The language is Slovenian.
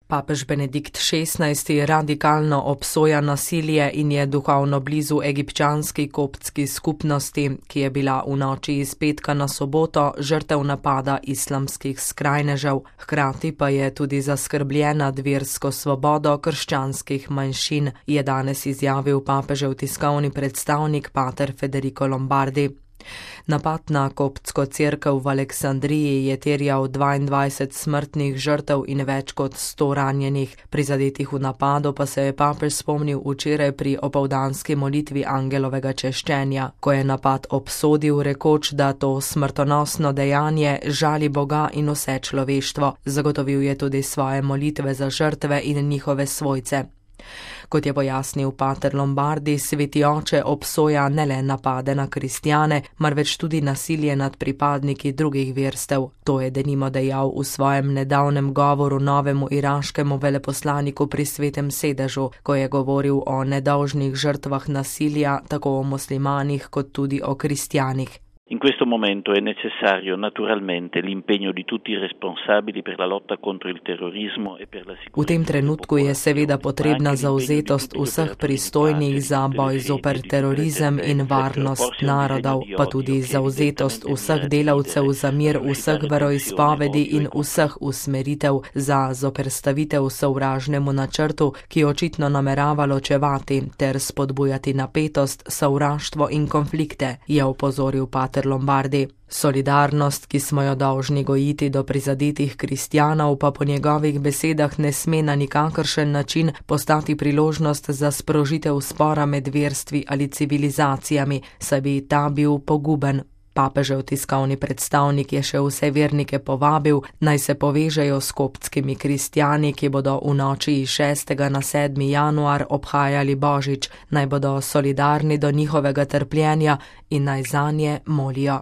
Papež Benedikt XVI radikalno obsoja nasilje in je duhovno blizu egipčanski koptski skupnosti, ki je bila v noči iz petka na soboto žrtev napada islamskih skrajnežev. Hkrati pa je tudi zaskrbljen nad versko svobodo krščanskih manjšin, je danes izjavil papežev tiskovni predstavnik pater Federico Lombardi. Napad na koptsko cerkev v Aleksandriji je terjal 22 smrtnih žrtev in več kot 100 ranjenih. Prizadetih v napadu pa se je papež spomnil včeraj pri opoldanski molitvi angelovega češčenja, ko je napad obsodil, rekoč, da to smrtonosno dejanje žali Boga in vse človeštvo. Zagotovil je tudi svoje molitve za žrtve in njihove svojce. Kot je pojasnil pater Lombardi, sveti oče obsoja ne le napade na kristjane, marveč tudi nasilje nad pripadniki drugih verstev. To je denimo dejal v svojem nedavnem govoru novemu iraškemu veleposlaniku pri Svetem sedežu, ko je govoril o nedolžnih žrtvah nasilja tako o muslimanih kot tudi o kristjanih. In questo momento è necessario naturalmente l'impegno di tutti i responsabili per la lotta contro il terrorismo e per la sicurezza. V tem trenutku je seveda potrebna zauzetost vseh pristojnih za boj zoper terorizem in varnost narodov, pa tudi zauzetost vseh delavcev za mir vseh veroizpovedi in vseh usmeritev za zoperstavitev sovražnemu načrtu, ki očitno namerava ločevati ter spodbujati napetost, sovraštvo in konflikte, je opozoril pater Lombardi. Solidarnost, ki smo jo dolžni gojiti do prizadetih kristjanov, pa po njegovih besedah ne sme na nikakršen način postati priložnost za sprožitev spora med verstvi ali civilizacijami, saj bi ta bil poguben. Papežev tiskovni predstavnik je še vse vernike povabil, naj se povežejo s koptskimi kristjani, ki bodo v noči iz 6. na 7. januar obhajali Božič, naj bodo solidarni do njihovega trpljenja in naj zanje molijo.